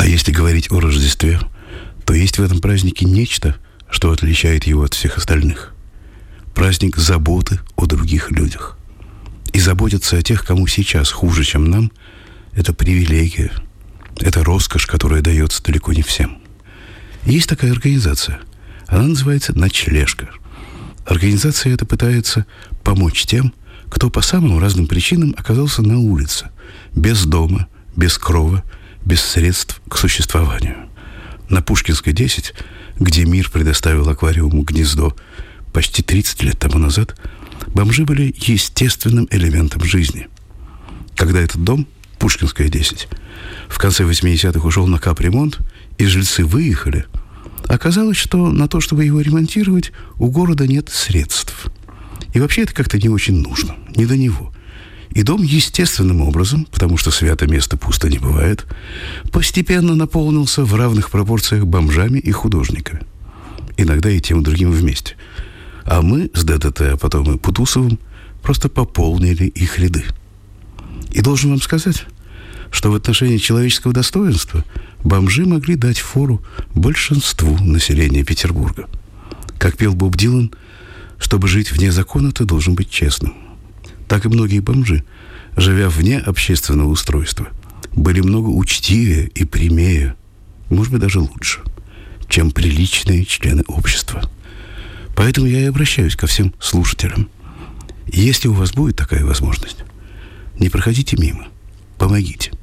А если говорить о Рождестве, то есть в этом празднике нечто, что отличает его от всех остальных. Праздник заботы о других людях. И заботиться о тех, кому сейчас хуже, чем нам, это привилегия. Это роскошь, которая дается далеко не всем. Есть такая организация. Она называется «Ночлежка». Организация эта пытается помочь тем, кто по самым разным причинам оказался на улице, без дома, без крова, без средств к существованию. На Пушкинской, 10, где мир предоставил аквариуму гнездо почти 30 лет тому назад, бомжи были естественным элементом жизни. Когда этот дом, Пушкинская, 10, в конце 80-х ушел на капремонт, и жильцы выехали, оказалось, что на то, чтобы его ремонтировать, у города нет средств. И вообще это как-то не очень нужно, не до него. И дом естественным образом, потому что свято место пусто не бывает, постепенно наполнился в равных пропорциях бомжами и художниками. Иногда и тем и другим вместе. А мы с ДДТ, а потом и Путусовым, просто пополнили их ряды. И должен вам сказать, что в отношении человеческого достоинства бомжи могли дать фору большинству населения Петербурга. Как пел Боб Дилан, чтобы жить вне закона, ты должен быть честным. Так и многие бомжи, живя вне общественного устройства, были много учтивее и прямее, может быть, даже лучше, чем приличные члены общества. Поэтому я и обращаюсь ко всем слушателям. Если у вас будет такая возможность, не проходите мимо, помогите.